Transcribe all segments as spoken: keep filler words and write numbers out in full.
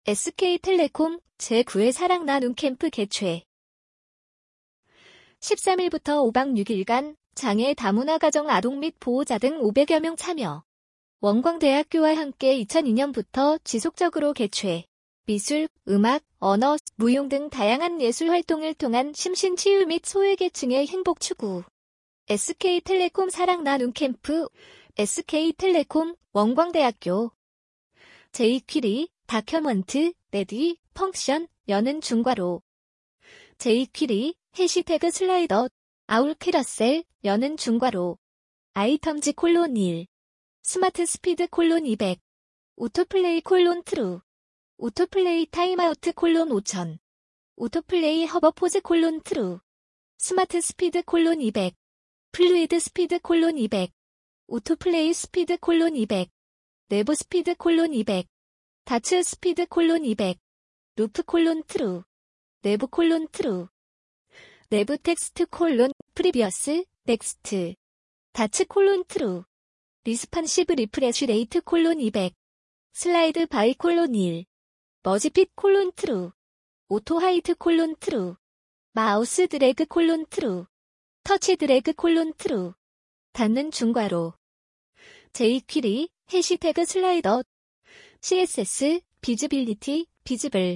에스케이텔레콤 제구회 사랑 나눔 캠프 개최. 십삼 일부터 오박 육 일간 장애 다문화 가정 아동 및 보호자 등 오백여 명 참여. 원광대학교와 함께 이천이 년부터 지속적으로 개최. 미술, 음악, 언어, 무용 등 다양한 예술 활동을 통한 심신치유 및 소외계층의 행복 추구. 에스케이텔레콤 사랑 나눔 캠프. 에스케이텔레콤 원광대학교. 제이퀴리 다큐먼트, 레디, 펑션, 여는 중괄호. 제이퀴리, 해시태그 슬라이더, 아울 캐러셀, 여는 중괄호. 아이텀즈 콜론 일. 스마트 스피드 콜론 이백. 오토플레이 콜론 트루. 오토플레이 타임아우트 콜론 오천. 오토플레이 허버포즈 콜론 트루. 스마트 스피드 콜론 이백. 플루이드 스피드 콜론 이백. 오토플레이 스피드 콜론 이백. 내부 스피드 콜론 이백. 다츠 스피드 콜론 이백. 루프 콜론 트루. 내부 콜론 트루. 내부 텍스트 콜론 프리비어스 넥스트. 다츠 콜론 트루. 리스판시브 리프레쉬 레이트 콜론 이백. 슬라이드 바이 콜론 일. 머지핏 콜론 트루. 오토 하이트 콜론 트루. 마우스 드래그 콜론 트루. 터치 드래그 콜론 트루. 닫는 중괄호. 제이퀴리, 해시태그 슬라이더. 씨에스에스, 비즈빌리티, 비즈블.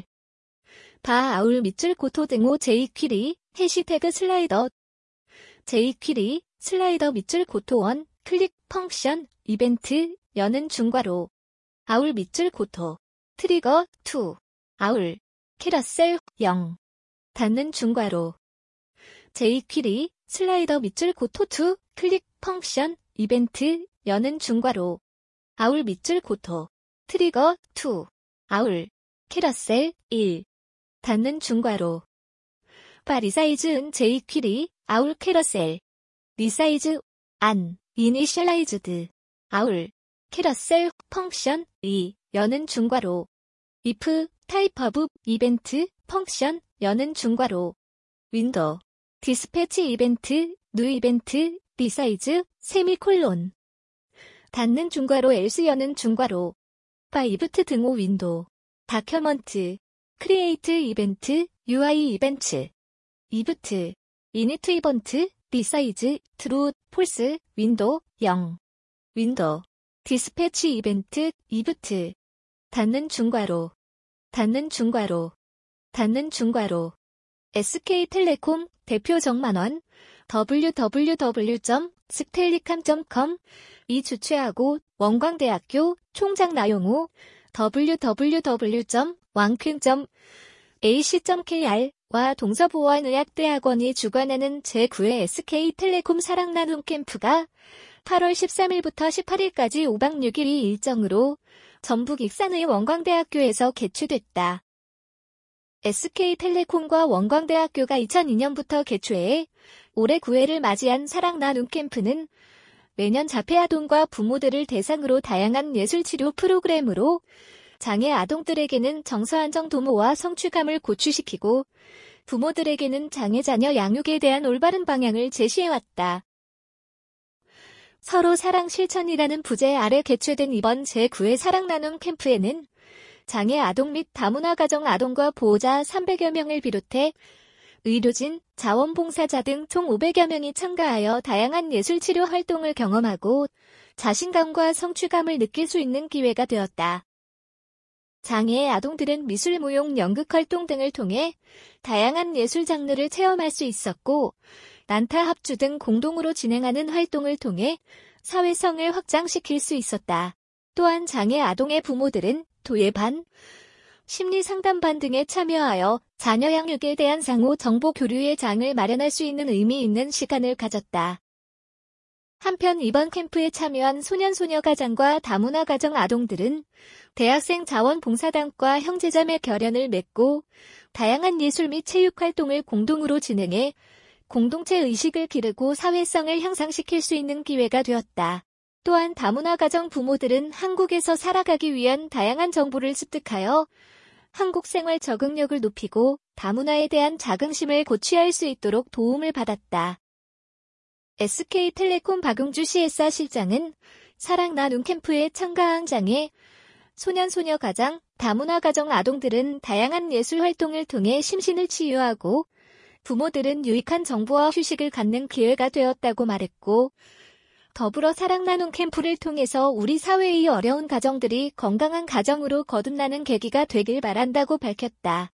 바 아울 밑줄 고토 등호 제이퀴리, 해시태그 슬라이더. 제이퀴리, 슬라이더 밑줄 고토 원, 클릭, 펑션, 이벤트, 여는 중괄호. 아울 밑줄 고토. 트리거, 투. 아울. 캐러셀, 영. 닫는 중괄호. 제이퀴리, 슬라이더 밑줄 고토 투, 클릭, 펑션, 이벤트, 여는 중괄호. 아울 밑줄 고토. 트리거, 투. 아울. 캐러셀, 일. 닫는 중괄호. 바 리사이즈 은 제이퀴리, 아울 캐러셀. 리사이즈, 안, 이니셜라이즈드. 아울. 캐러셀, 펑션, 이, 여는 중괄호. if, 타입 오브, 이벤트, 펑션, 여는 중괄호. 윈도우. 디스패치 이벤트, 뉴 이벤트, 리사이즈, 세미콜론. 닫는 중괄호 else 여는 중괄호. 바 이브트 등호 윈도우. 다큐먼트. 크리에이트 이벤트, 유아이 이벤트. 이브트. 이니트 이번트, 리사이즈, 트루, 폴스, 윈도우, 영. 윈도우. 디스패치 이벤트, 이브트. 닫는 중괄호. 닫는 중괄호. 닫는 중괄호. 에스케이텔레콤 대표 정만원. 더블유 더블유 더블유 점 스텔리캄 점 컴. 이 주최하고 원광대학교 총장 나용우. 더블유 더블유 더블유 점 왕퀸 점 에이씨 점 케이알과 동서보안의학대학원이 주관하는 제구회 에스케이텔레콤 사랑 나눔 캠프가 팔월 십삼 일부터 십팔 일까지 오박 육 일 이 일정으로 전북 익산의 원광대학교에서 개최됐다. 에스케이텔레콤과 원광대학교가 이천이 년부터 개최해 올해 구회를 맞이한 사랑 나눔 캠프는 매년 자폐 아동과 부모들을 대상으로 다양한 예술치료 프로그램으로 장애 아동들에게는 정서안정 도모와 성취감을 고취시키고 부모들에게는 장애 자녀 양육에 대한 올바른 방향을 제시해왔다. 서로 사랑 실천이라는 부제 아래 개최된 이번 제구회 사랑 나눔 캠프에는 장애 아동 및 다문화 가정 아동과 보호자 삼백여 명을 비롯해 의료진, 자원봉사자 등 총 오백여 명이 참가하여 다양한 예술치료 활동을 경험하고 자신감과 성취감을 느낄 수 있는 기회가 되었다. 장애 아동들은 미술, 무용, 연극 활동 등을 통해 다양한 예술 장르를 체험할 수 있었고 난타 합주 등 공동으로 진행하는 활동을 통해 사회성을 확장시킬 수 있었다. 또한 장애 아동의 부모들은 도예반, 심리상담반 등에 참여하여 자녀 양육에 대한 상호 정보 교류의 장을 마련할 수 있는 의미 있는 시간을 가졌다. 한편 이번 캠프에 참여한 소년소녀 가장과 다문화 가정 아동들은 대학생 자원봉사단과 형제자매 결연을 맺고 다양한 예술 및 체육 활동을 공동으로 진행해 공동체 의식을 기르고 사회성을 향상시킬 수 있는 기회가 되었다. 또한 다문화 가정 부모들은 한국에서 살아가기 위한 다양한 정보를 습득하여 한국 생활 적응력을 높이고 다문화에 대한 자긍심을 고취할 수 있도록 도움을 받았다. 에스케이텔레콤 박용주 씨에스알 실장은 사랑 나눔 캠프에 참가한 장애 소년소녀 가정, 다문화 가정 아동들은 다양한 예술 활동을 통해 심신을 치유하고 부모들은 유익한 정보와 휴식을 갖는 기회가 되었다고 말했고, 더불어 사랑 나눔 캠프를 통해서 우리 사회의 어려운 가정들이 건강한 가정으로 거듭나는 계기가 되길 바란다고 밝혔다.